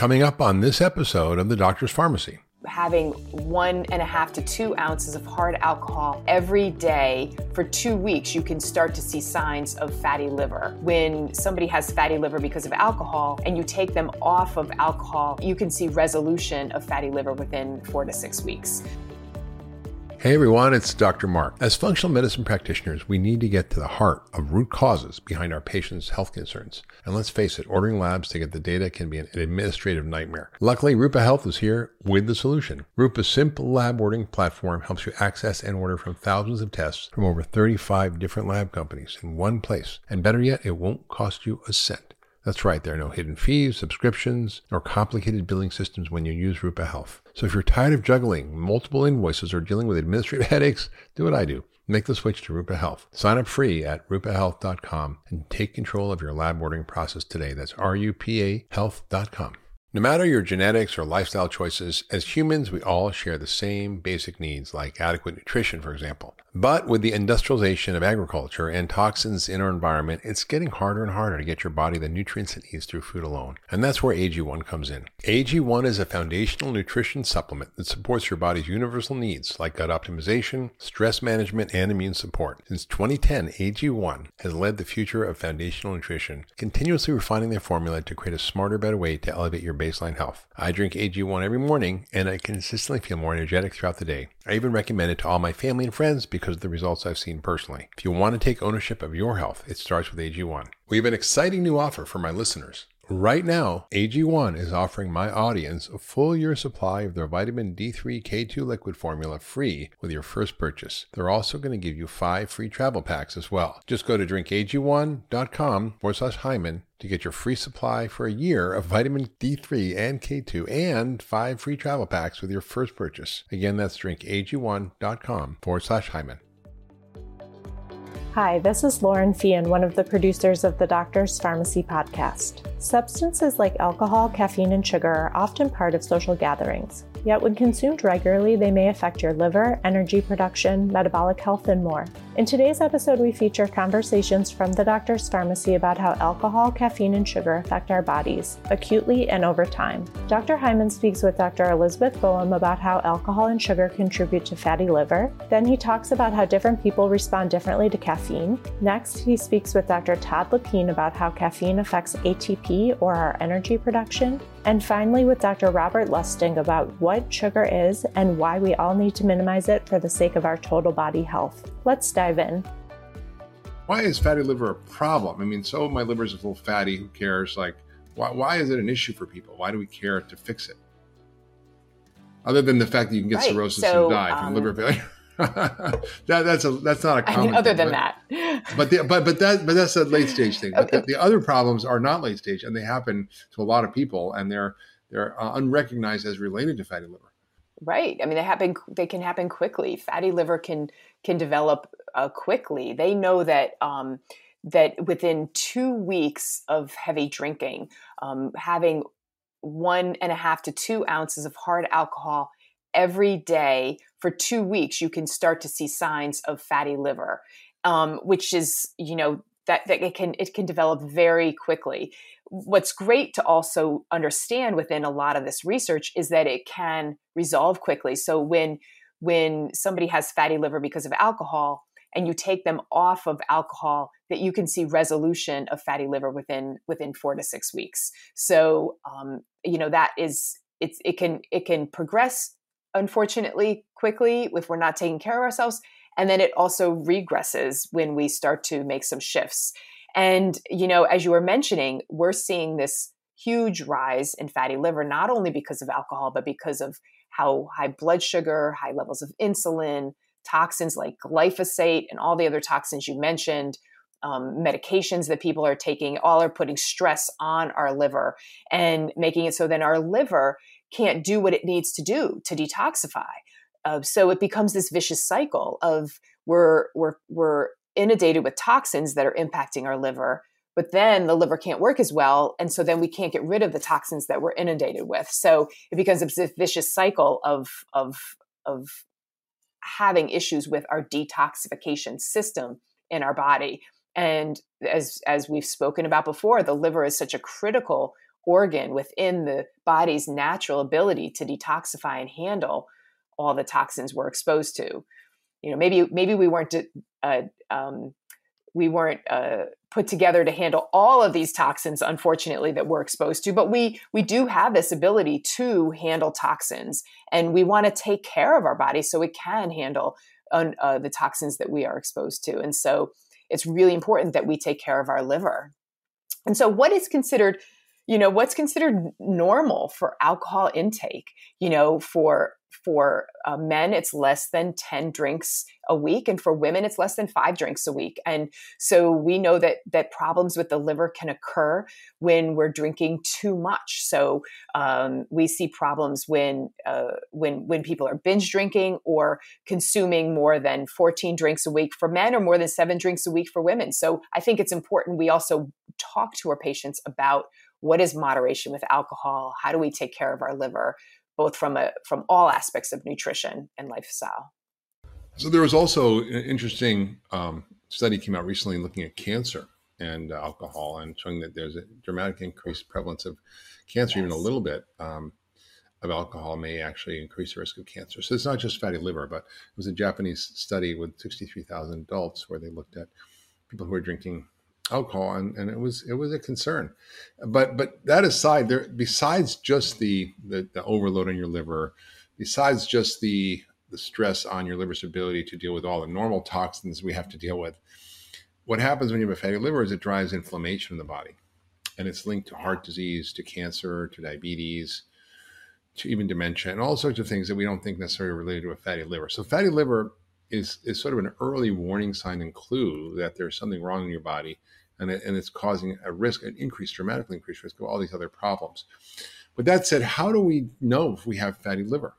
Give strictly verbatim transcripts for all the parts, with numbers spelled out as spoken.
Coming up on this episode of The Doctor's Pharmacy. Having one and a half to two ounces of hard alcohol every day for two weeks, you can start to see signs of fatty liver. When somebody has fatty liver because of alcohol and you take them off of alcohol, you can see resolution of fatty liver within four to six weeks. Hey everyone, it's Doctor Mark. As functional medicine practitioners, we need to get to the heart of root causes behind our patients' health concerns. And let's face it, ordering labs to get the data can be an administrative nightmare. Luckily, Rupa Health is here with the solution. Rupa's simple lab ordering platform helps you access and order from thousands of tests from over thirty-five different lab companies in one place. And better yet, it won't cost you a cent. That's right, there are no hidden fees, subscriptions, or complicated billing systems when you use Rupa Health. So if you're tired of juggling multiple invoices or dealing with administrative headaches, do what I do. Make the switch to Rupa Health. Sign up free at rupa health dot com and take control of your lab ordering process today. That's R U P A health dot com. No matter your genetics or lifestyle choices, as humans, we all share the same basic needs, like adequate nutrition, for example. But with the industrialization of agriculture and toxins in our environment, it's getting harder and harder to get your body the nutrients it needs through food alone. And that's where A G one comes in. A G one is a foundational nutrition supplement that supports your body's universal needs, like gut optimization, stress management, and immune support. Since twenty ten, A G one has led the future of foundational nutrition, continuously refining their formula to create a smarter, better way to elevate your baseline health. I drink A G one every morning, and I consistently feel more energetic throughout the day. I even recommend it to all my family and friends because of the results I've seen personally. If you want to take ownership of your health, it starts with A G one. We have an exciting new offer for my listeners. Right now, A G one is offering my audience a full year supply of their vitamin D three K two liquid formula free with your first purchase. They're also going to give you five free travel packs as well. Just go to drink A G one dot com forward slash Hyman to get your free supply for a year of vitamin D three and K two and five free travel packs with your first purchase. Again, that's drink A G one dot com forward slash Hyman. Hi, this is Lauren Fian, one of the producers of the Doctor's Pharmacy podcast. Substances like alcohol, caffeine, and sugar are often part of social gatherings. Yet when consumed regularly, they may affect your liver, energy production, metabolic health, and more. In today's episode, we feature conversations from the Doctor's Pharmacy about how alcohol, caffeine, and sugar affect our bodies, acutely and over time. Doctor Hyman speaks with Doctor Elizabeth Boehm about how alcohol and sugar contribute to fatty liver. Then he talks about how different people respond differently to caffeine. Next, he speaks with Doctor Todd Lapine about how caffeine affects A T P, or our energy production. And finally, with Doctor Robert Lustig about what sugar is and why we all need to minimize it for the sake of our total body health. Let's dive in. Why is fatty liver a problem? I mean, so my liver's a little fatty, who cares? Like, why, why is it an issue for people? Why do we care to fix it? Other than the fact that you can get right. cirrhosis so, and die um, from liver failure. that, that's a that's not a common I mean, other thing, than but, that. but the, but but that but that's a late stage thing. But Okay. the, the other problems are not late stage, and they happen to a lot of people, and they're they're uh, unrecognized as related to fatty liver. Right. I mean, they happen. They can happen quickly. Fatty liver can can develop uh, quickly. They know that um, that within two weeks of heavy drinking, um, having one and a half to two ounces of hard alcohol every day for two weeks, you can start to see signs of fatty liver, um, which is, you know, that, that it can it can develop very quickly. What's great to also understand within a lot of this research is that it can resolve quickly. So when when somebody has fatty liver because of alcohol and you take them off of alcohol, that you can see resolution of fatty liver within within four to six weeks. So um, you know, that is it's it can it can progress, unfortunately, quickly if we're not taking care of ourselves. And then it also regresses when we start to make some shifts. And, you know, as you were mentioning, we're seeing this huge rise in fatty liver, not only because of alcohol, but because of how high blood sugar, high levels of insulin, toxins like glyphosate and all the other toxins you mentioned, um, medications that people are taking, all are putting stress on our liver and making it so then our liver can't do what it needs to do to detoxify. Uh, so it becomes this vicious cycle of we're we're we're inundated with toxins that are impacting our liver, but then the liver can't work as well, and so then we can't get rid of the toxins that we're inundated with. So it becomes this vicious cycle of of of having issues with our detoxification system in our body. And as as we've spoken about before, the liver is such a critical organ within the body's natural ability to detoxify and handle all the toxins we're exposed to. You know, maybe maybe we weren't uh, um, we weren't uh, put together to handle all of these toxins, unfortunately, that we're exposed to, but we we do have this ability to handle toxins, and we want to take care of our body so it can handle uh, uh, the toxins that we are exposed to. And so it's really important that we take care of our liver. And so what is considered, you know, what's considered normal for alcohol intake? You know, for for uh, men, it's less than ten drinks a week. And for women, it's less than five drinks a week. And so we know that that problems with the liver can occur when we're drinking too much. So um, we see problems when uh, when when people are binge drinking or consuming more than fourteen drinks a week for men or more than seven drinks a week for women. So I think it's important we also talk to our patients about what is moderation with alcohol? How do we take care of our liver, both from a from all aspects of nutrition and lifestyle? So there was also an interesting um, study came out recently looking at cancer and uh, alcohol and showing that there's a dramatic increased prevalence of cancer. Yes. Even a little bit um, of alcohol may actually increase the risk of cancer. So it's not just fatty liver, but it was a Japanese study with sixty-three thousand adults where they looked at people who were drinking alcohol, and, and it was it was a concern. But but that aside, there besides just the, the the overload on your liver, besides just the the stress on your liver's ability to deal with all the normal toxins we have to deal with, what happens when you have a fatty liver is it drives inflammation in the body, and it's linked to heart disease, to cancer, to diabetes, to even dementia, and all sorts of things that we don't think necessarily related to a fatty liver. So fatty liver is is sort of an early warning sign and clue that there's something wrong in your body, and, it, and it's causing a risk, an increased, dramatically increased risk of all these other problems. With that said, how do we know if we have fatty liver?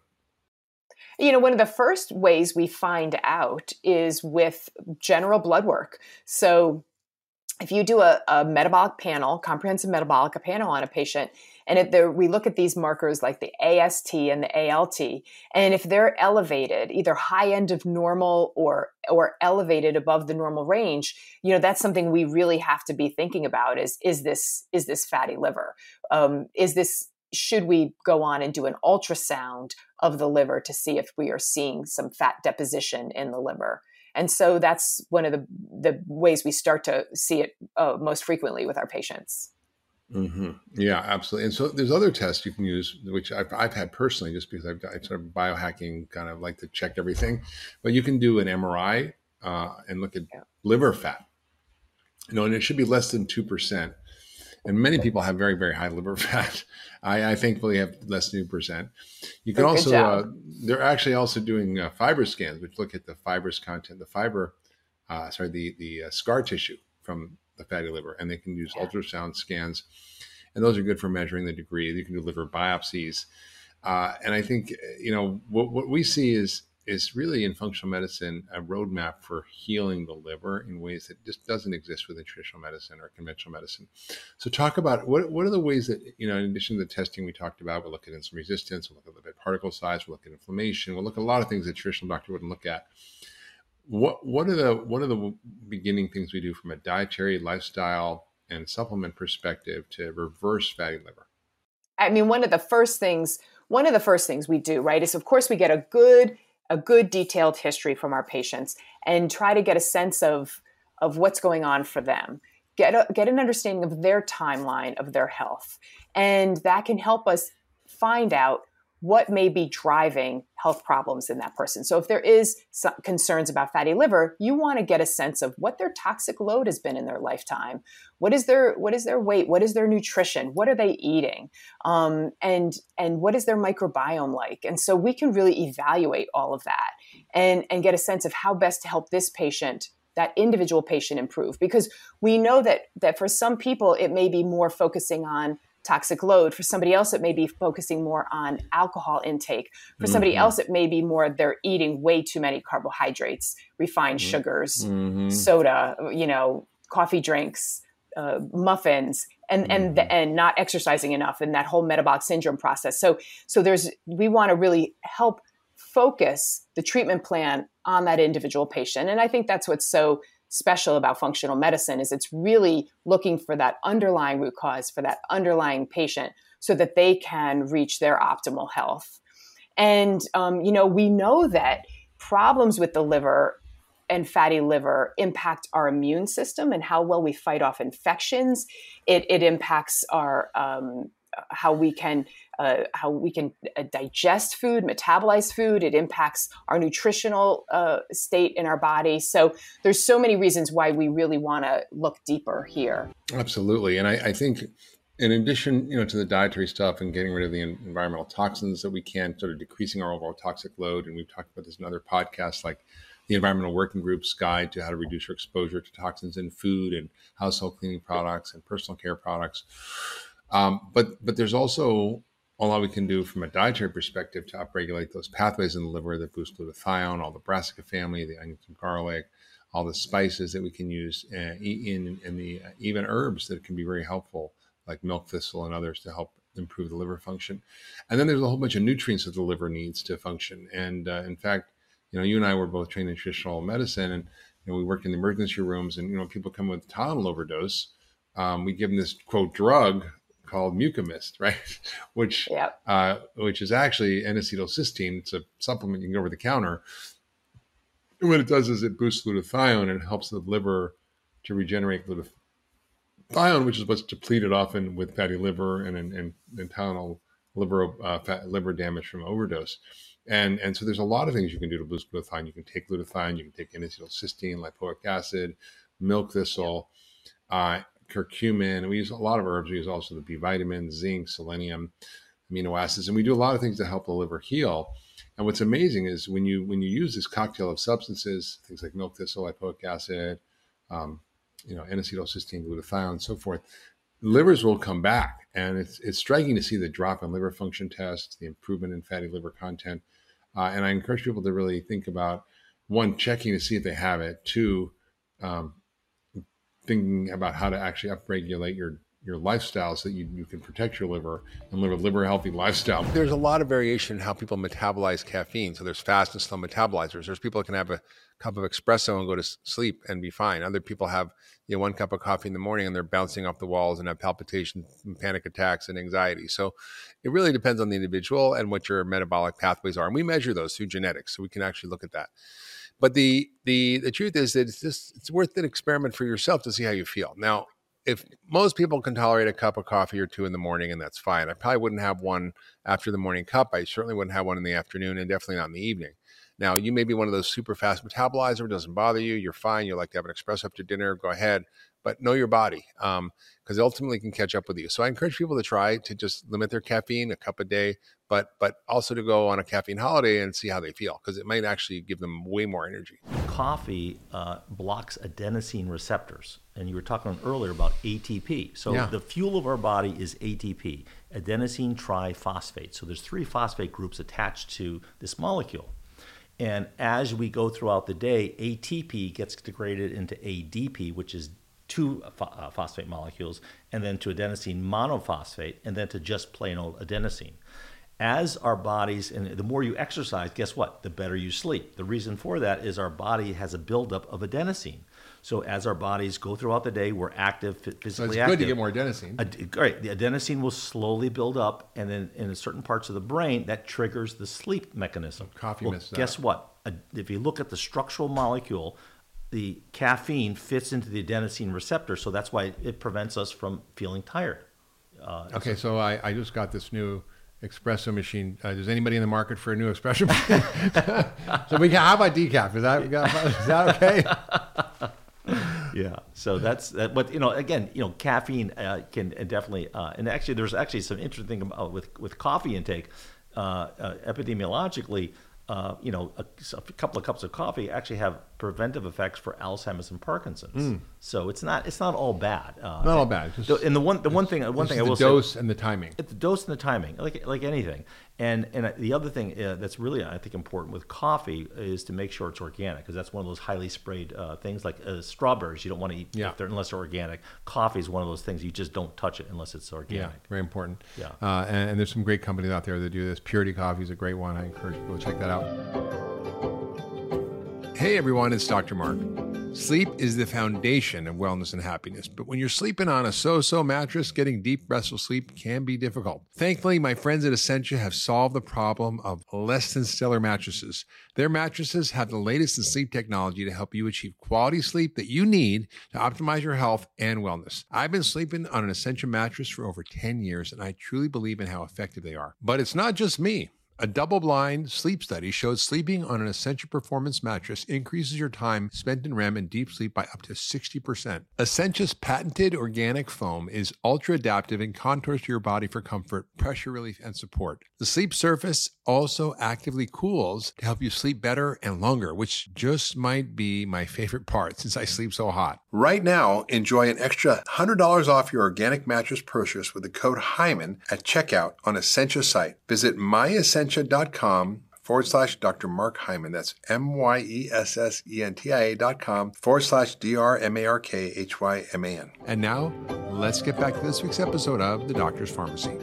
You know, one of the first ways we find out is with general blood work. So if you do a, a metabolic panel, comprehensive metabolic panel on a patient, and if there, we look at these markers like the A S T and the A L T, and if they're elevated, either high end of normal or or elevated above the normal range, you know, that's something we really have to be thinking about. Is is this is this fatty liver? Um, is this should we go on and do an ultrasound of the liver to see if we are seeing some fat deposition in the liver? And so that's one of the the ways we start to see it uh, most frequently with our patients. Mm-hmm. Yeah, absolutely. And so there's other tests you can use, which I've, I've had personally, just because I've got sort of biohacking, kind of like to check everything. But you can do an M R I uh, and look at yeah. liver fat. You know, and it should be less than two percent. And many people have very, very high liver fat. I, I thankfully have less than two percent. You can also, uh, they're actually also doing uh, fiber scans, which look at the fibrous content, the fiber, uh, sorry, the, the uh, scar tissue from the fatty liver. And they can use yeah. ultrasound scans. And those are good for measuring the degree. You can do liver biopsies. Uh, and I think, you know, what, what we see is is really in functional medicine a roadmap for healing the liver in ways that just doesn't exist within traditional medicine or conventional medicine. So talk about what what are the ways that, you know, in addition to the testing we talked about, we'll look at insulin resistance, we'll look at lipid particle size, we'll look at inflammation, we'll look at a lot of things that a traditional doctor wouldn't look at. What what are the what are the beginning things we do from a dietary, lifestyle, and supplement perspective to reverse fatty liver? I mean, one of the first things, one of the first things we do, right, is of course we get a good a good detailed history from our patients and try to get a sense of, of what's going on for them, get a, get an understanding of their timeline of their health. And that can help us find out what may be driving health problems in that person. So if there is some concerns about fatty liver, you want to get a sense of what their toxic load has been in their lifetime. What is their what is their weight? What is their nutrition? What are they eating? Um, and and what is their microbiome like? And so we can really evaluate all of that and, and get a sense of how best to help this patient, that individual patient, improve. Because we know that that for some people, it may be more focusing on toxic load. For somebody else, it may be focusing more on alcohol intake. For somebody mm-hmm. else, it may be more they're eating way too many carbohydrates, refined mm-hmm. sugars, mm-hmm. soda, you know, coffee drinks, uh, muffins, and mm-hmm. and and not exercising enough, and that whole metabolic syndrome process. So so there's we want to really help focus the treatment plan on that individual patient, and I think that's what's so special about functional medicine is it's really looking for that underlying root cause for that underlying patient so that they can reach their optimal health. And, um, you know, we know that problems with the liver and fatty liver impact our immune system and how well we fight off infections. It, it impacts our um, how we can uh, how we can uh, digest food, metabolize food. It impacts our nutritional uh, state in our body. So there's so many reasons why we really want to look deeper here. Absolutely, and I, I think in addition, you know, to the dietary stuff and getting rid of the environmental toxins that we can, sort of decreasing our overall toxic load, and we've talked about this in other podcasts, like the Environmental Working Group's guide to how to reduce your exposure to toxins in food and household cleaning products and personal care products. Um, but but there's also a lot we can do from a dietary perspective to upregulate those pathways in the liver that boost glutathione, all the brassica family, the onions and garlic, all the spices that we can use uh, in, in the uh, even herbs that can be very helpful, like milk thistle and others, to help improve the liver function. And then there's a whole bunch of nutrients that the liver needs to function. And uh, in fact, you know, you and I were both trained in traditional medicine, and you know, we worked in the emergency rooms, and you know, people come with Tylenol overdose. Um, we give them this quote drug called Mucomist, right? Which yep. uh, which is actually N-acetylcysteine. It's a supplement you can get over the counter. And what it does is it boosts glutathione and it helps the liver to regenerate glutathione, which is what's depleted often with fatty liver and and, and, and Tylenol liver uh, fat, liver damage from overdose. And and so there's a lot of things you can do to boost glutathione. You can take glutathione, you can take N-acetylcysteine, lipoic acid, milk thistle, uh, curcumin. We use a lot of herbs. We use also the B vitamins, zinc, selenium, amino acids, and we do a lot of things to help the liver heal. And what's amazing is when you when you use this cocktail of substances, things like milk thistle, lipoic acid, um, you know, N-acetylcysteine, glutathione, and so forth, livers will come back. And it's it's striking to see the drop in liver function tests, the improvement in fatty liver content. Uh, and I encourage people to really think about, one, checking to see if they have it, two, um, thinking about how to actually upregulate your, your lifestyle so that you, you can protect your liver and live a liver healthy lifestyle. There's a lot of variation in how people metabolize caffeine. So there's fast and slow metabolizers. There's people that can have a cup of espresso and go to sleep and be fine. Other people have, you know, one cup of coffee in the morning and they're bouncing off the walls and have palpitations, and panic attacks, and anxiety. So it really depends on the individual and what your metabolic pathways are. And we measure those through genetics, so we can actually look at that. But the the the truth is that it's just it's worth an experiment for yourself to see how you feel. Now, if most people can tolerate a cup of coffee or two in the morning, and that's fine. I probably wouldn't have one after the morning cup. I certainly wouldn't have one in the afternoon, and definitely not in the evening. Now, you may be one of those super fast metabolizer. It doesn't bother you. You're fine. You like to have an espresso after dinner. Go ahead. But know your body, um, because it ultimately can catch up with you. So I encourage people to try to just limit their caffeine, a cup a day, but but also to go on a caffeine holiday and see how they feel, because it might actually give them way more energy. Coffee uh, blocks adenosine receptors. And you were talking earlier about A T P. So yeah. The fuel of our body is A T P, adenosine triphosphate. So there's three phosphate groups attached to this molecule. And as we go throughout the day, A T P gets degraded into A D P, which is two uh, phosphate molecules, and then to adenosine monophosphate, and then to just plain old adenosine. As our bodies, and the more you exercise, guess what? The better you sleep. The reason for that is our body has a buildup of adenosine. So as our bodies go throughout the day, we're active, physically active. So it's good to get more adenosine. Ad- right. The adenosine will slowly build up, and then in certain parts of the brain, that triggers the sleep mechanism. Coffee well, missed that. Guess what? If you look at the structural molecule, the caffeine fits into the adenosine receptor, so that's why it prevents us from feeling tired. Uh, okay, so I, I just got this new espresso machine. Uh, is anybody in the market for a new espresso machine? So we can, how about decaf? Is that, is that okay? Yeah, so that's that. But you know, again, you know, caffeine uh, can definitely, uh, and actually, there's actually some interesting thing about with with coffee intake, uh, uh, epidemiologically. Uh, you know, a, a couple of cups of coffee actually have preventive effects for Alzheimer's and Parkinson's. Mm. So it's not it's not all bad. Uh, not all bad. Just, and the one the one thing one thing I will say, the dose and the timing. It's the dose and the timing, like like anything. And and the other thing uh, that's really I think important with coffee is to make sure it's organic, because that's one of those highly sprayed uh, things. Like uh, strawberries, you don't want to eat yeah. if they're, unless they're organic. Coffee is one of those things you just don't touch it unless it's organic. Yeah, very important. Yeah, uh, and, and there's some great companies out there that do this. Purity Coffee is a great one. I encourage people to check that out. Hey everyone, it's Doctor Mark. Sleep is the foundation of wellness and happiness, but when you're sleeping on a so-so mattress, getting deep, restful sleep can be difficult. Thankfully, my friends at Essentia have solved the problem of less than stellar mattresses. Their mattresses have the latest in sleep technology to help you achieve quality sleep that you need to optimize your health and wellness. I've been sleeping on an Essentia mattress for over ten years, and I truly believe in how effective they are. But it's not just me. A double-blind sleep study showed sleeping on an Essentia Performance mattress increases your time spent in R E M and deep sleep by up to sixty percent. Essentia's patented organic foam is ultra-adaptive and contours to your body for comfort, pressure relief, and support. The sleep surface also actively cools to help you sleep better and longer, which just might be my favorite part since I sleep so hot. Right now, enjoy an extra one hundred dollars off your organic mattress purchase with the code Hyman at checkout on Essentia site. Visit myessentia.com forward slash Dr. Mark Hyman. That's M-Y-E-S-S-E-N-T-I-A dot com forward slash D-R-M-A-R-K-H-Y-M-A-N. And now, let's get back to this week's episode of The Doctor's Pharmacy.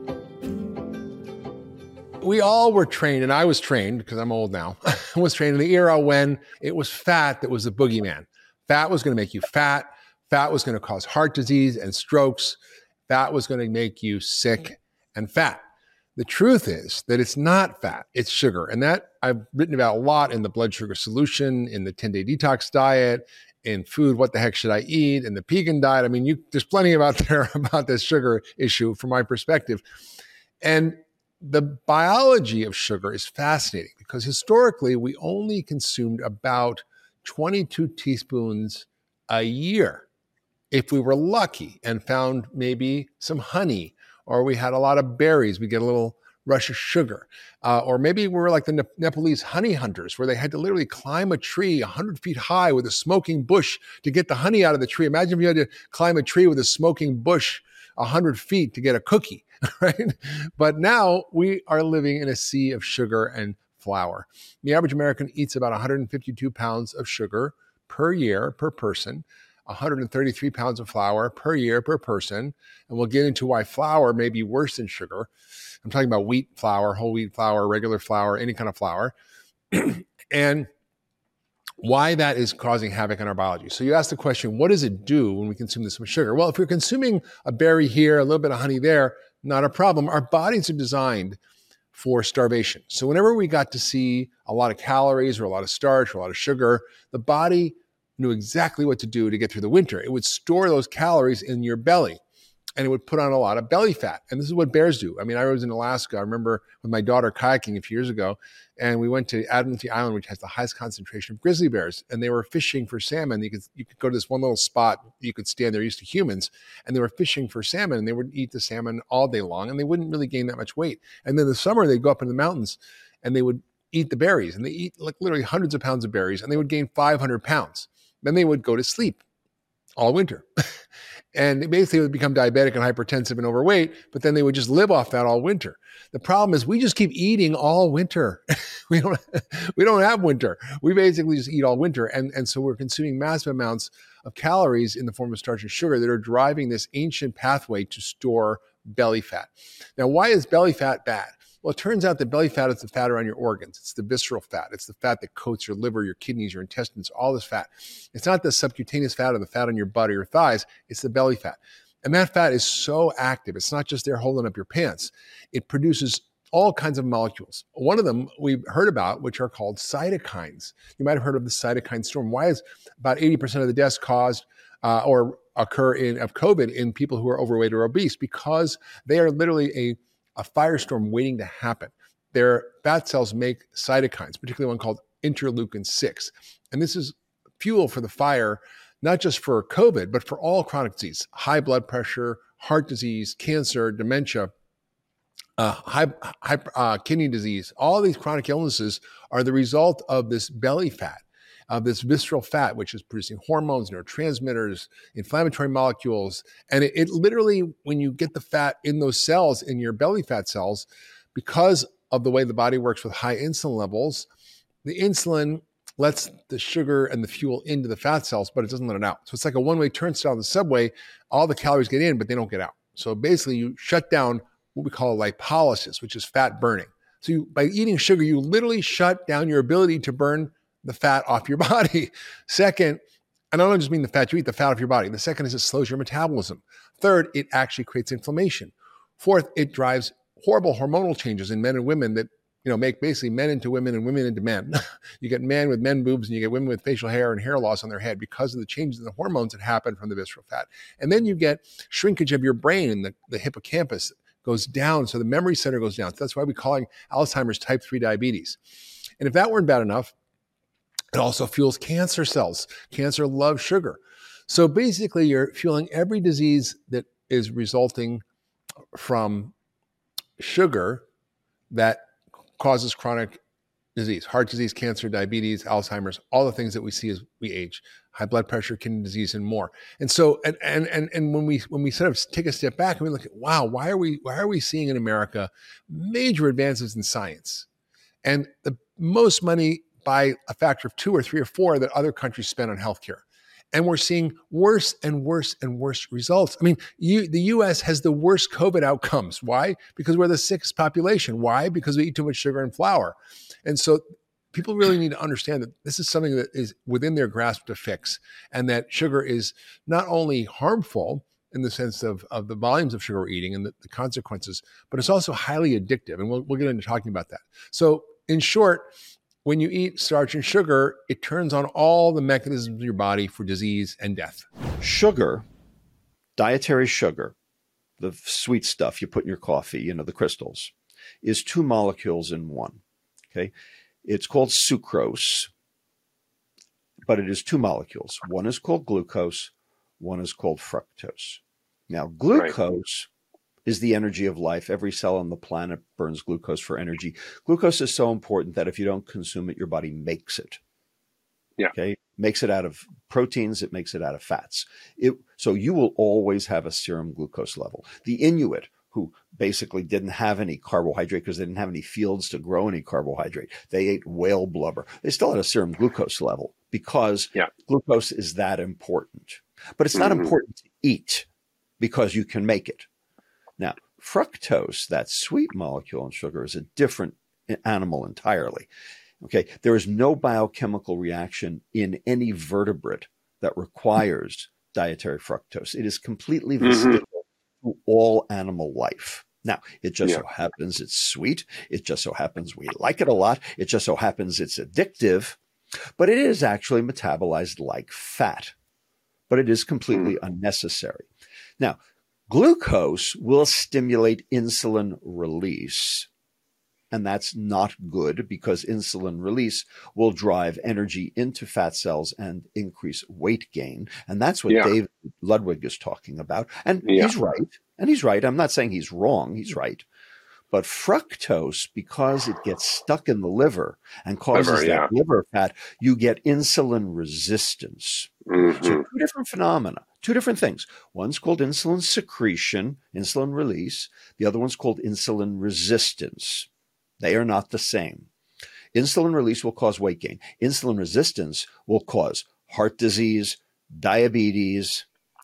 We all were trained, and I was trained, because I'm old now, I was trained in the era when it was fat that was the boogeyman. Fat was going to make you fat. Fat was going to cause heart disease and strokes. Fat was going to make you sick and fat. The truth is that it's not fat, it's sugar. And that I've written about a lot in the blood sugar solution, in the ten-day detox diet, in food, what the heck should I eat, in the vegan diet. I mean, you, there's plenty out there about this sugar issue from my perspective. And the biology of sugar is fascinating because historically we only consumed about twenty-two teaspoons a year if we were lucky and found maybe some honey, or we had a lot of berries, we get a little rush of sugar. Uh, or maybe we were like the ne- Nepalese honey hunters where they had to literally climb a tree one hundred feet high with a smoking bush to get the honey out of the tree. Imagine if you had to climb a tree with a smoking bush one hundred feet to get a cookie, right? But now we are living in a sea of sugar and flour. The average American eats about one hundred fifty-two pounds of sugar per year per person, one hundred thirty-three pounds of flour per year per person. And we'll get into why flour may be worse than sugar. I'm talking about wheat flour, whole wheat flour, regular flour, any kind of flour, and why that is causing havoc on our biology. So you ask the question, what does it do when we consume this much sugar? Well, if we're consuming a berry here, a little bit of honey there, not a problem. Our bodies are designed for starvation. So whenever we got to see a lot of calories or a lot of starch or a lot of sugar, the body knew exactly what to do to get through the winter. It would store those calories in your belly and it would put on a lot of belly fat. And this is what bears do. I mean, I was in Alaska. I remember with my daughter kayaking a few years ago, and we went to Admiralty Island, which has the highest concentration of grizzly bears, and they were fishing for salmon. You could you could go to this one little spot. You could stand there, used to humans, and they were fishing for salmon, and they would eat the salmon all day long, and they wouldn't really gain that much weight. And then in the summer, they'd go up in the mountains, and they would eat the berries, and they eat like literally hundreds of pounds of berries, and they would gain five hundred pounds. Then they would go to sleep all winter. And they basically would become diabetic and hypertensive and overweight, but then they would just live off that all winter. The problem is we just keep eating all winter. we don't we don't have winter. We basically just eat all winter. And, and so we're consuming massive amounts of calories in the form of starch and sugar that are driving this ancient pathway to store belly fat. Now, why is belly fat bad? Well, it turns out that belly fat is the fat around your organs. It's the visceral fat. It's the fat that coats your liver, your kidneys, your intestines, all this fat. It's not the subcutaneous fat or the fat on your butt or your thighs. It's the belly fat. And that fat is so active. It's not just there holding up your pants. It produces all kinds of molecules. One of them we've heard about, which are called cytokines. You might have heard of the cytokine storm. Why is about eighty percent of the deaths caused uh, or occur in of COVID in people who are overweight or obese? Because they are literally a a firestorm waiting to happen. Their fat cells make cytokines, particularly one called interleukin six. And this is fuel for the fire, not just for COVID, but for all chronic disease, high blood pressure, heart disease, cancer, dementia, uh, high, high uh, kidney disease. All these chronic illnesses are the result of this belly fat, of this visceral fat, which is producing hormones, neurotransmitters, inflammatory molecules. And it, it literally, when you get the fat in those cells, in your belly fat cells, because of the way the body works with high insulin levels, the insulin lets the sugar and the fuel into the fat cells, but it doesn't let it out. So it's like a one-way turnstile in the subway. All the calories get in, but they don't get out. So basically you shut down what we call lipolysis, which is fat burning. So you, by eating sugar, you literally shut down your ability to burn the fat off your body. Second, And I don't just mean the fat you eat, the fat of your body. The second is it slows your metabolism. Third, it actually creates inflammation. Fourth, it drives horrible hormonal changes in men and women that, you know, make basically men into women and women into men. You get men with men boobs and you get women with facial hair and hair loss on their head because of the changes in the hormones that happen from the visceral fat. And then you get shrinkage of your brain, and the, the hippocampus goes down. So the memory center goes down. So that's why we call Alzheimer's type three diabetes. And if that weren't bad enough, it also fuels cancer cells. Cancer loves sugar. So basically, you're fueling every disease that is resulting from sugar that causes chronic disease, heart disease, cancer, diabetes, Alzheimer's, all the things that we see as we age, high blood pressure, kidney disease, and more. And so, and and and and when we when we sort of take a step back and we look at, wow, why are we why are we seeing in America major advances in science, and the most money by a factor of two or three or four that other countries spend on healthcare. And we're seeing worse and worse and worse results. I mean, you, the U S has the worst COVID outcomes. Why? Because we're the sickest population. Why? Because we eat too much sugar and flour. And so people really need to understand that this is something that is within their grasp to fix, and that sugar is not only harmful in the sense of, of the volumes of sugar we're eating and the, the consequences, but it's also highly addictive. And we'll, we'll get into talking about that. So in short, when you eat starch and sugar, it turns on all the mechanisms of your body for disease and death. Sugar, dietary sugar, the sweet stuff you put in your coffee, you know, the crystals, is two molecules in one. Okay. It's called sucrose, but it is two molecules. One is called glucose, one is called fructose. Now, glucose is the energy of life. Every cell on the planet burns glucose for energy. Glucose is so important that if you don't consume it, your body makes it. Yeah. Okay. Makes it out of proteins. It makes it out of fats. It, so you will always have a serum glucose level. The Inuit, who basically didn't have any carbohydrate because they didn't have any fields to grow any carbohydrate, they ate whale blubber. They still had a serum glucose level because yeah. glucose is that important. But it's not mm-hmm. important to eat because you can make it. Now, fructose, that sweet molecule in sugar, is a different animal entirely. Okay, there is no biochemical reaction in any vertebrate that requires dietary fructose. It is completely vestigial mm-hmm. to all animal life. Now, it just yeah. so happens it's sweet. It just so happens we like it a lot. It just so happens it's addictive, but it is actually metabolized like fat, but it is completely mm-hmm. unnecessary. Now, glucose will stimulate insulin release, and that's not good because insulin release will drive energy into fat cells and increase weight gain. And that's what yeah. David Ludwig is talking about. And yeah. he's right. And he's right. I'm not saying he's wrong. He's right. But fructose, because it gets stuck in the liver and causes liver, yeah. that liver fat, you get insulin resistance. Mm-hmm. So two different phenomena, two different things. One's called insulin secretion, insulin release. The other one's called insulin resistance. They are not the same. Insulin release will cause weight gain. Insulin resistance will cause heart disease, diabetes,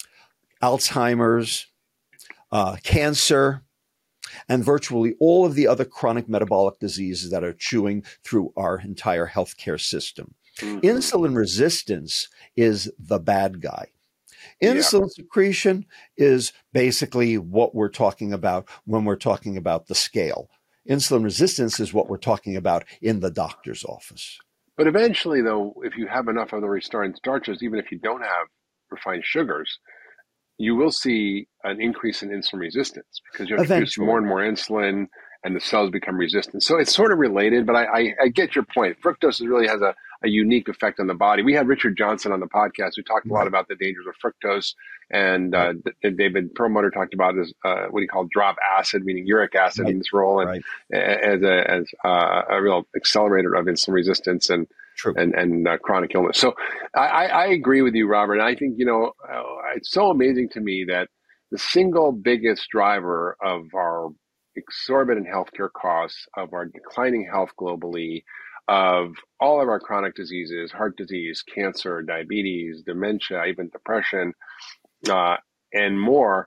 Alzheimer's, uh, cancer, and virtually all of the other chronic metabolic diseases that are chewing through our entire healthcare system. Mm-hmm. Insulin resistance is the bad guy. Insulin yeah. secretion is basically what we're talking about when we're talking about the scale. Insulin resistance is what we're talking about in the doctor's office. But eventually, though, if you have enough of the refined starches, even if you don't have refined sugars, you will see an increase in insulin resistance because you have to produce more and more insulin and the cells become resistant. So it's sort of related, but I, I, I get your point. Fructose really has a, a unique effect on the body. We had Richard Johnson on the podcast who talked a lot about the dangers of fructose, and uh, David Perlmutter talked about this, uh, what he called drop acid, meaning uric acid right. in this role, and right. as a as uh, a real accelerator of insulin resistance and True. and and uh, chronic illness. So I, I agree with you, Robert. I think you know uh, it's so amazing to me that the single biggest driver of our exorbitant healthcare costs, of our declining health globally, of all of our chronic diseases, heart disease, cancer, diabetes, dementia, even depression, uh, and more,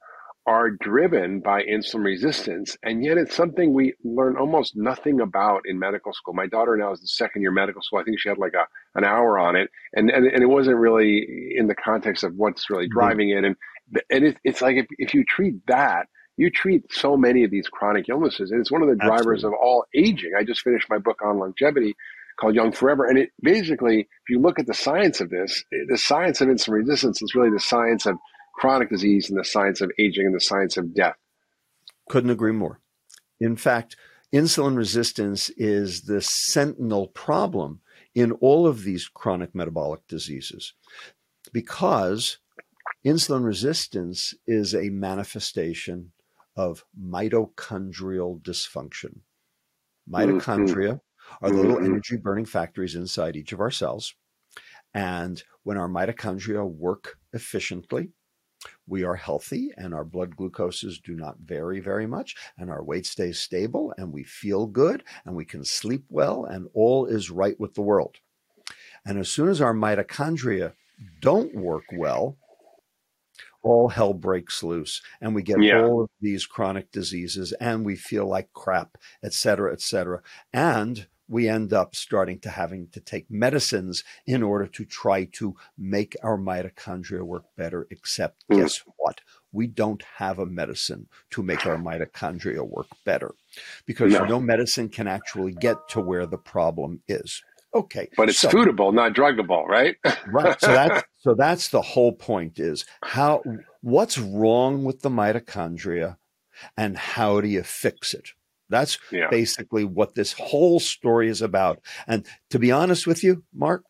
are driven by insulin resistance, and yet it's something we learn almost nothing about in medical school. My daughter now is the second year medical school. I think she had like a an hour on it, and and, and it wasn't really in the context of what's really driving it. And and it, it's like if, if you treat that, you treat so many of these chronic illnesses, and it's one of the drivers Absolutely. Of all aging. I just finished my book on longevity called Young Forever, and it basically, if you look at the science of this, the science of insulin resistance is really the science of chronic disease and the science of aging and the science of death. Couldn't agree more. In fact, insulin resistance is the sentinel problem in all of these chronic metabolic diseases, because insulin resistance is a manifestation of mitochondrial dysfunction. Mitochondria mm-hmm. are the little mm-hmm. energy burning factories inside each of our cells. And when our mitochondria work efficiently, we are healthy and our blood glucoses do not vary very much and our weight stays stable and we feel good and we can sleep well and all is right with the world. And as soon as our mitochondria don't work well, all hell breaks loose and we get yeah. all of these chronic diseases and we feel like crap, et cetera, et cetera. And we end up starting to having to take medicines in order to try to make our mitochondria work better, except mm. guess what? We don't have a medicine to make our mitochondria work better because no, no medicine can actually get to where the problem is. Okay. But it's so, foodable, not druggable, right? Right. So that's, so that's the whole point is how, what's wrong with the mitochondria and how do you fix it? That's yeah. basically what this whole story is about. And to be honest with you, Mark,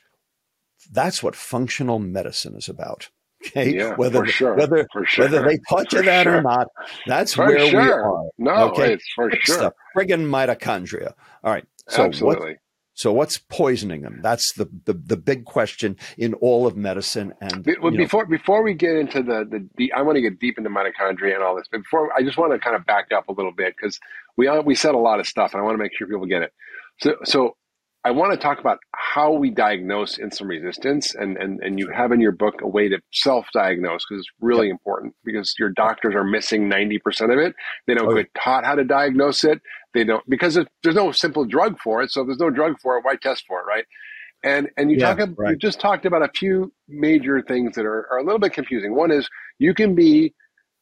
that's what functional medicine is about. Okay. Yeah, whether, for sure. Whether, for sure. whether they taught you for that sure. or not, that's for where sure. we are. No, okay? it's for it's sure. the friggin' mitochondria. All right. So Absolutely. What, so what's poisoning them? That's the, the, the big question in all of medicine. And well, before, know, before we get into the, the, the, I want to get deep into mitochondria and all this, but before I just want to kind of back up a little bit because we, we said a lot of stuff and I want to make sure people get it. So, so I want to talk about how we diagnose insulin resistance, and, and, and you have in your book a way to self-diagnose because it's really yep. important because your doctors are missing ninety percent of it. They don't okay. get taught how to diagnose it. They don't, because there's no simple drug for it. So if there's no drug for it, why test for it, right? And and you yeah, talk about, right. you just talked about a few major things that are, are a little bit confusing. One is you can be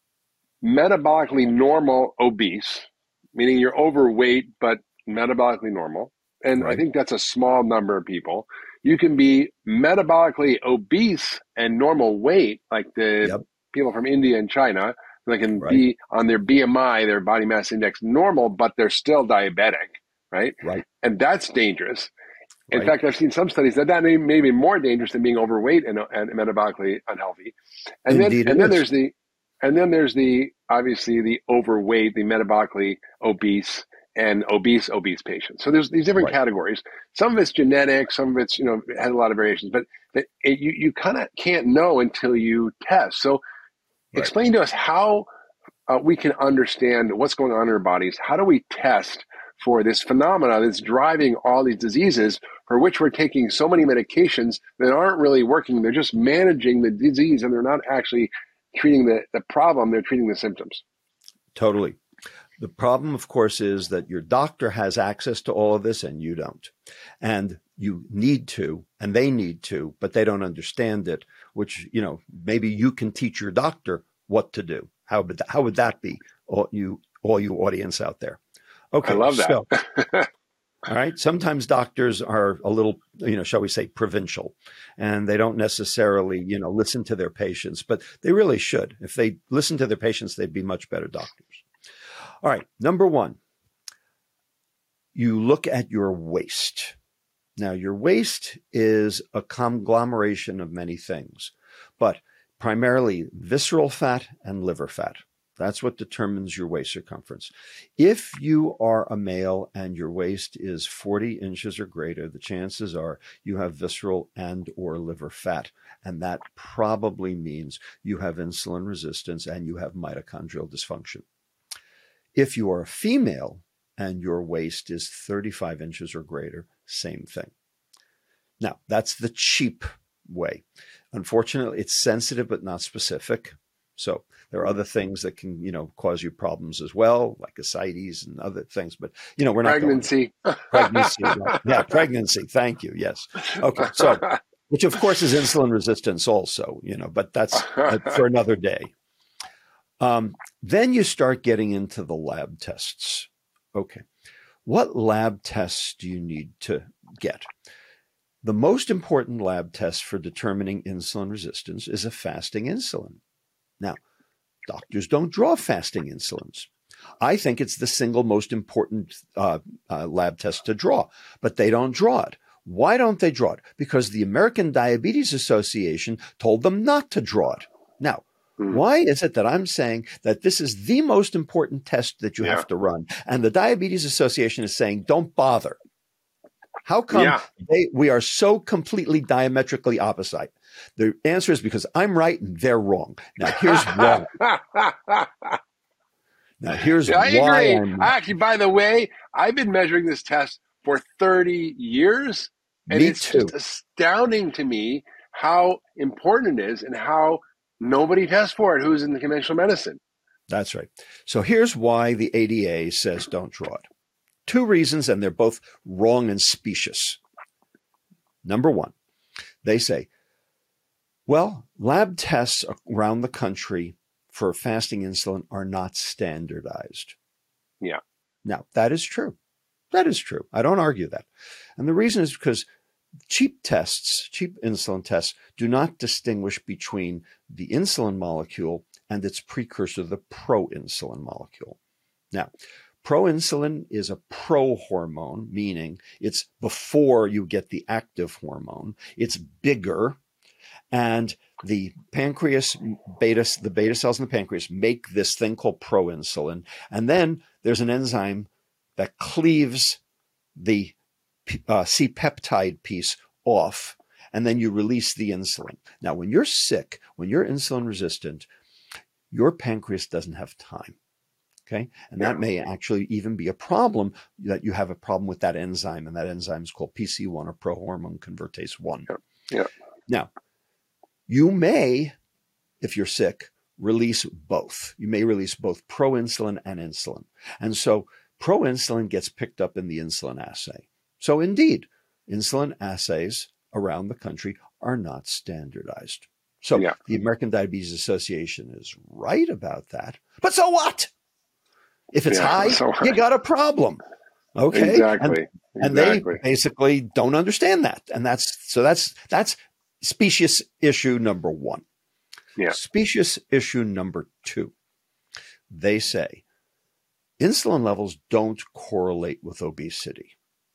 metabolically normal obese, meaning you're overweight but metabolically normal. And right. I think that's a small number of people. You can be metabolically obese and normal weight, like the yep. people from India and China. They can right. be on their B M I, their body mass index, normal, but they're still diabetic, right? Right. And that's dangerous. In right. fact, I've seen some studies that that may, may be more dangerous than being overweight and, and metabolically unhealthy. And Indeed then, and then is. there's the, and then there's the obviously the overweight, the metabolically obese, and obese, obese patients. So there's these different right. categories. Some of it's genetic, some of it's, you know, has a lot of variations, but it, it, you, you kind of can't know until you test. So right. explain to us how uh, we can understand what's going on in our bodies. How do we test for this phenomena that's driving all these diseases for which we're taking so many medications that aren't really working? They're just managing the disease and they're not actually treating the, the problem, they're treating the symptoms. Totally. The problem, of course, is that your doctor has access to all of this and you don't. And you need to, and they need to, but they don't understand it, which, you know, maybe you can teach your doctor what to do. How would that, how would that be, all you, all you audience out there? Okay. I love that. So, all right. Sometimes doctors are a little, you know, shall we say, provincial, and they don't necessarily, you know, listen to their patients, but they really should. If they listen to their patients, they'd be much better doctors. All right. Number one, you look at your waist. Now, your waist is a conglomeration of many things, but primarily visceral fat and liver fat. That's what determines your waist circumference. If you are a male and your waist is forty inches or greater, the chances are you have visceral and or liver fat. And that probably means you have insulin resistance and you have mitochondrial dysfunction. If you are a female and your waist is thirty-five inches or greater, same thing. Now, that's the cheap way. Unfortunately, it's sensitive but not specific. So there are other things that can, you know, cause you problems as well, like ascites and other things. But, you know, we're not pregnancy. Going pregnancy. Right? Yeah, pregnancy. Thank you. Yes. Okay. So, which of course is insulin resistance also, you know, but that's for another day. Um, then you start getting into the lab tests. Okay. What lab tests do you need to get? The most important lab test for determining insulin resistance is a fasting insulin. Now, doctors don't draw fasting insulins. I think it's the single most important uh, uh, lab test to draw, but they don't draw it. Why don't they draw it? Because the American Diabetes Association told them not to draw it. Now, mm. why is it that I'm saying that this is the most important test that you yeah. have to run, and the Diabetes Association is saying don't bother? How come yeah. they, we are so completely diametrically opposite? The answer is because I'm right and they're wrong. Now, here's why. Now, here's yeah, I why. agree. I'm, Actually, by the way, I've been measuring this test for thirty years, and me it's too. just astounding to me how important it is and how nobody tests for it who's in the conventional medicine. That's right. So here's why the A D A says don't draw it. Two reasons, and they're both wrong and specious. Number one, they say, well, lab tests around the country for fasting insulin are not standardized. Yeah. Now, that is true. That is true. I don't argue that. And the reason is because cheap tests, cheap insulin tests, do not distinguish between the insulin molecule and its precursor, the proinsulin molecule. Now, proinsulin is a prohormone, meaning it's before you get the active hormone. It's bigger, and the pancreas, beta, the beta cells in the pancreas make this thing called proinsulin, and then there's an enzyme that cleaves the uh, C-peptide piece off, and then you release the insulin. Now, when you're sick, when you're insulin resistant, your pancreas doesn't have time. Okay. And that may actually even be a problem, that you have a problem with that enzyme. And that enzyme is called P C one, or prohormone convertase one. Yeah. yeah. Now, you may, if you're sick, release both. You may release both proinsulin and insulin. And so proinsulin gets picked up in the insulin assay. So indeed, insulin assays around the country are not standardized. So yeah. the American Diabetes Association is right about that. But so what? If it's yeah, high, so you got a problem. Okay. Exactly. And, and exactly. they basically don't understand that. And that's, so that's, that's specious issue number one. Yeah. Specious issue number two. They say insulin levels don't correlate with obesity.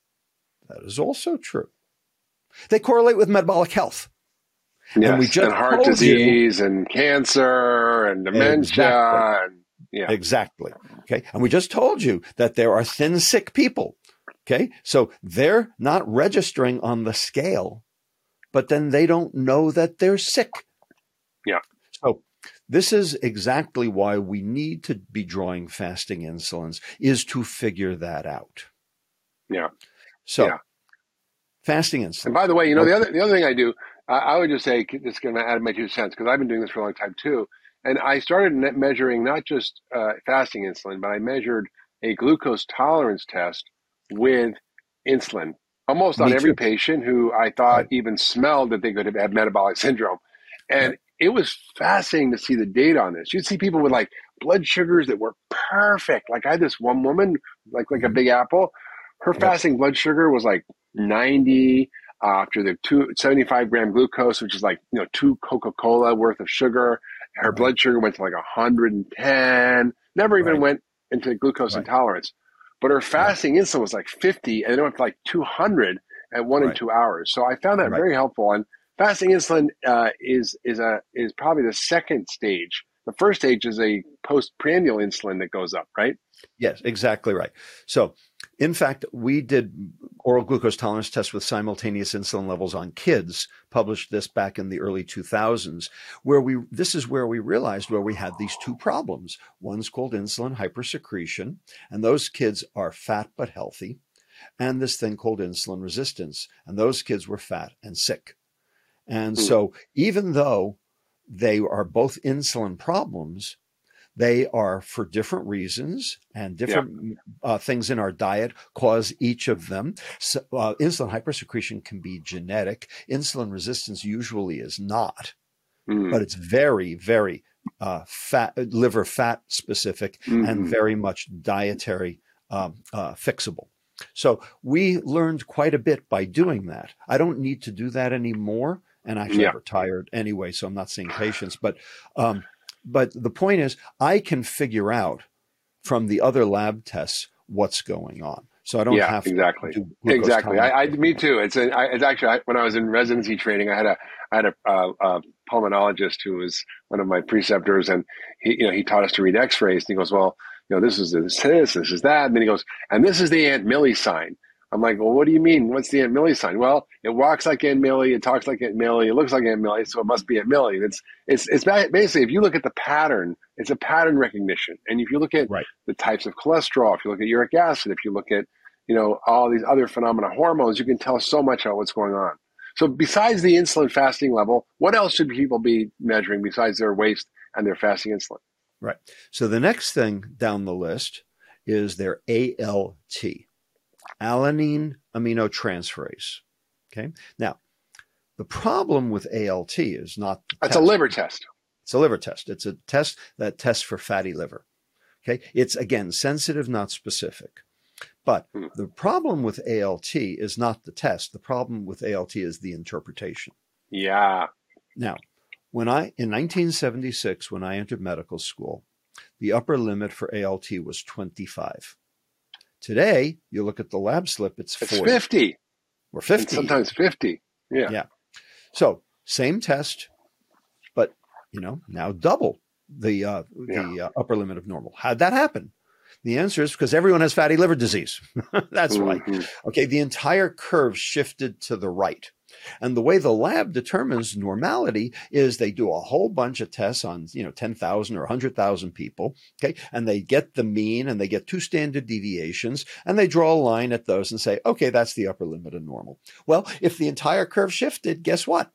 That is also true. They correlate with metabolic health. Yes, and, we just and heart disease you, and cancer and dementia. Exactly. And, yeah. Exactly. Okay. And we just told you that there are thin, sick people. Okay. So they're not registering on the scale, but then they don't know that they're sick. Yeah. So this is exactly why we need to be drawing fasting insulins, is to figure that out. Yeah. So yeah. fasting insulin. And by the way, you know, the other, the other thing I do, I, I would just say, it's going to add my two cents, because I've been doing this for a long time too. And I started measuring not just uh, fasting insulin, but I measured a glucose tolerance test with insulin, almost on every patient who I thought right. even smelled that they could have had metabolic syndrome. And right. it was fascinating to see the data on this. You'd see people with like blood sugars that were perfect. Like I had this one woman, like like a big apple. Her right. fasting blood sugar was like ninety uh, after the two, seventy-five gram glucose, which is like, you know, two Coca-Cola worth of sugar. Her right. blood sugar went to like one hundred ten, never even right. went into glucose right. intolerance. But her fasting right. insulin was like fifty, and it went to like two hundred at one right. and two hours. So I found that right. very helpful. And fasting insulin uh, is is a is probably the second stage. The first stage is a postprandial insulin that goes up, right? Yes, exactly right. So, in fact, we did oral glucose tolerance tests with simultaneous insulin levels on kids, published this back in the early two thousands, where we, this is where we realized where we had these two problems. One's called insulin hypersecretion, and those kids are fat but healthy, and this thing called insulin resistance, and those kids were fat and sick. And mm. so even though they are both insulin problems. They are for different reasons, and different yeah. uh, things in our diet cause each of them. So, uh, insulin hypersecretion can be genetic. Insulin resistance usually is not, mm. but it's very, very uh, fat, liver fat specific, mm-hmm. and very much dietary um, uh, fixable. So we learned quite a bit by doing that. I don't need to do that anymore, and actually yeah. I'm retired anyway, so I'm not seeing patients, but. Um, But the point is, I can figure out from the other lab tests what's going on. So I don't yeah, have exactly. to do exactly. I, I, me too. It's a, I, it's actually I, when I was in residency training, I had a I had a, uh, a pulmonologist who was one of my preceptors, and he you know he taught us to read X-rays. And he goes, well, you know, this is this, this, this is that, and then he goes, and this is the Aunt Millie sign. I'm like, well, what do you mean? What's the Aunt Millie sign? Well, it walks like Aunt Millie, it talks like Aunt Millie, it looks like Aunt Millie, so it must be Aunt Millie. It's it's it's basically, if you look at the pattern, it's a pattern recognition. And if you look at right. the types of cholesterol, if you look at uric acid, if you look at, you know, all these other phenomena, hormones, you can tell so much about what's going on. So besides the insulin fasting level, what else should people be measuring besides their waist and their fasting insulin? Right. So the next thing down the list is their A L T. Alanine aminotransferase. Okay. Now, the problem with A L T is not. It's a liver test. It's a liver test. It's a test that tests for fatty liver. Okay. It's again sensitive, not specific. But hmm. the problem with A L T is not the test. The problem with A L T is the interpretation. Yeah. Now, when I in nineteen seventy-six, when I entered medical school, the upper limit for A L T was twenty-five. Today, you look at the lab slip, it's forty. It's fifty. Or fifty. And sometimes fifty. Yeah. Yeah. So same test, but, you know, now double the uh, yeah. the uh, upper limit of normal. How'd that happen? The answer is because everyone has fatty liver disease. That's mm-hmm. why. Okay. The entire curve shifted to the right. And the way the lab determines normality is they do a whole bunch of tests on, you know, ten thousand or one hundred thousand people. Okay. And they get the mean and they get two standard deviations and they draw a line at those and say, okay, that's the upper limit of normal. Well, if the entire curve shifted, guess what?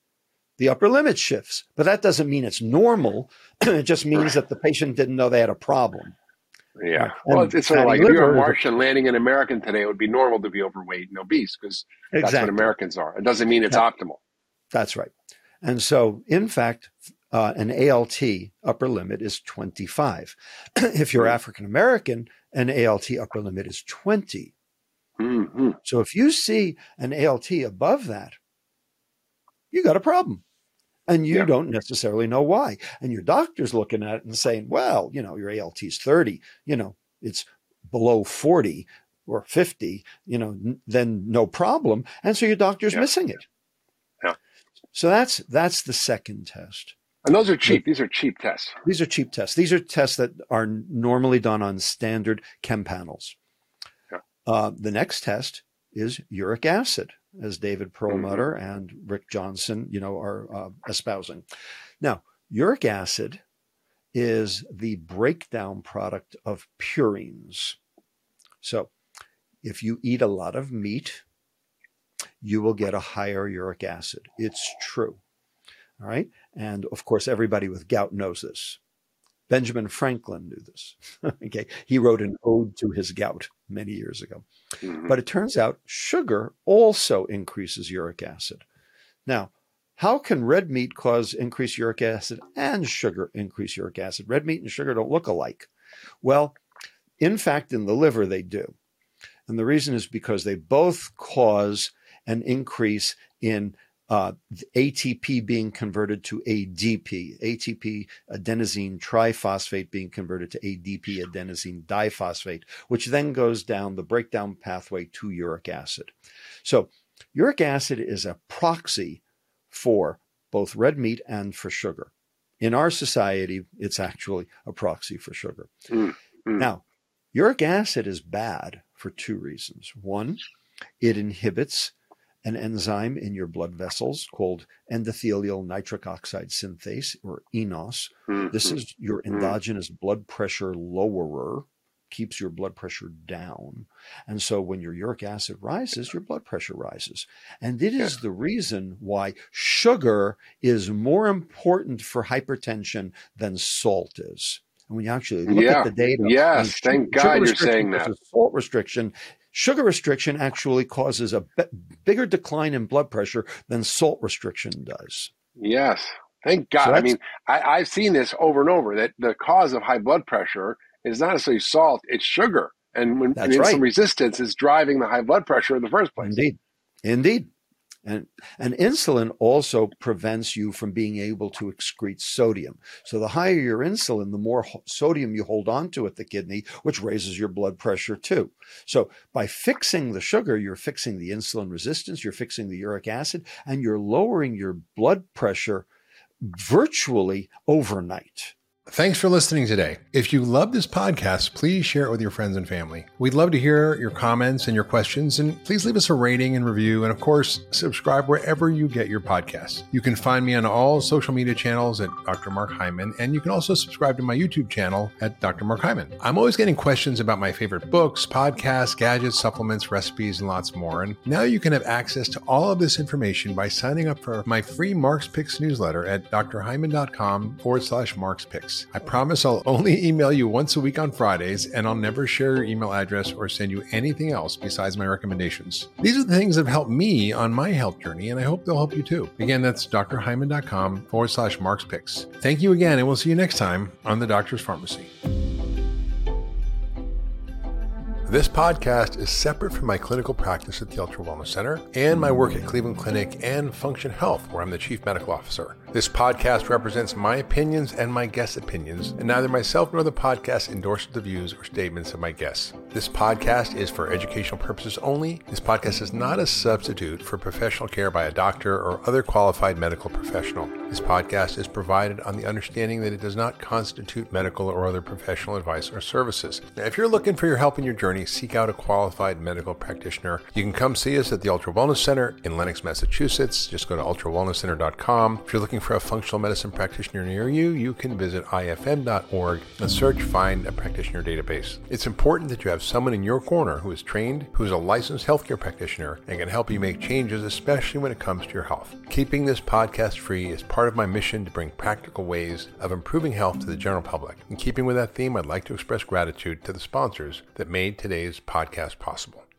The upper limit shifts, but that doesn't mean it's normal. It just means that the patient didn't know they had a problem. Yeah. And well, it's sort of like if you're a Martian landing in America today, it would be normal to be overweight and obese because exactly. that's what Americans are. It doesn't mean it's yeah. optimal. That's right. And so, in fact, uh, an A L T upper limit is twenty-five. If you're African American, an A L T upper limit is twenty. Mm-hmm. So if you see an A L T above that, you got a problem. And you yeah. don't necessarily know why. And your doctor's looking at it and saying, well, you know, your A L T is thirty, you know, it's below forty or fifty, you know, n- then no problem. And so your doctor's yeah. missing it. Yeah. So that's that's the second test. And those are cheap. These are cheap tests. These are cheap tests. These are tests that are normally done on standard chem panels. Yeah. Uh, the next test is uric acid, as David Perlmutter mm-hmm. and Rick Johnson, you know, are uh, espousing. Now, uric acid is the breakdown product of purines. So if you eat a lot of meat, you will get a higher uric acid. It's true. All right. And of course, everybody with gout knows this. Benjamin Franklin knew this. Okay. He wrote an ode to his gout many years ago. Mm-hmm. But it turns out sugar also increases uric acid. Now, how can red meat cause increased uric acid and sugar increase uric acid? Red meat and sugar don't look alike. Well, in fact, in the liver, they do. And the reason is because they both cause an increase in Uh, A T P being converted to A D P, A T P adenosine triphosphate being converted to A D P adenosine diphosphate, which then goes down the breakdown pathway to uric acid. So uric acid is a proxy for both red meat and for sugar. In our society, it's actually a proxy for sugar. Mm, mm. Now, uric acid is bad for two reasons. One, it inhibits an enzyme in your blood vessels called endothelial nitric oxide synthase, or E N O S. Mm-hmm. This is your endogenous blood pressure lowerer. keeps your blood pressure down. And so when your uric acid rises, your blood pressure rises. And it is the reason why sugar is more important for hypertension than salt is. And when you actually look yeah. at the data, yes, sugar, thank God you're saying that. Salt restriction, sugar restriction actually causes a b- bigger decline in blood pressure than salt restriction does. Yes, thank God. So I mean, I, I've seen this over and over, that the cause of high blood pressure is not necessarily salt, it's sugar. And when and insulin right. resistance is driving the high blood pressure in the first place. Indeed. Indeed. And, and insulin also prevents you from being able to excrete sodium. So the higher your insulin, the more ho- sodium you hold on to at the kidney, which raises your blood pressure too. So by fixing the sugar, you're fixing the insulin resistance, you're fixing the uric acid, and you're lowering your blood pressure virtually overnight. Thanks for listening today. If you love this podcast, please share it with your friends and family. We'd love to hear your comments and your questions, and please leave us a rating and review. And of course, subscribe wherever you get your podcasts. You can find me on all social media channels at Doctor Mark Hyman, and you can also subscribe to my YouTube channel at Doctor Mark Hyman. I'm always getting questions about my favorite books, podcasts, gadgets, supplements, recipes, and lots more. And now you can have access to all of this information by signing up for my free Mark's Picks newsletter at drhyman.com forward slash Mark's Picks. I promise I'll only email you once a week on Fridays, and I'll never share your email address or send you anything else besides my recommendations. These are the things that have helped me on my health journey, and I hope they'll help you too. Again, that's drhyman.com forward slash Mark's Picks. Thank you again, and we'll see you next time on The Doctor's Pharmacy. This podcast is separate from my clinical practice at the Ultra Wellness Center and my work at Cleveland Clinic and Function Health, where I'm the Chief Medical Officer. This podcast represents my opinions and my guests' opinions, and neither myself nor the podcast endorses the views or statements of my guests. This podcast is for educational purposes only. This podcast is not a substitute for professional care by a doctor or other qualified medical professional. This podcast is provided on the understanding that it does not constitute medical or other professional advice or services. Now, if you're looking for your help in your journey, seek out a qualified medical practitioner. You can come see us at the Ultra Wellness Center in Lenox, Massachusetts. Just go to ultra wellness center dot com. If you're looking for a functional medicine practitioner near you, you can visit I F M dot org and search Find a Practitioner database. It's important that you have someone in your corner who is trained, who is a licensed healthcare practitioner, and can help you make changes, especially when it comes to your health. Keeping this podcast free is part of my mission to bring practical ways of improving health to the general public. In keeping with that theme, I'd like to express gratitude to the sponsors that made today's podcast possible.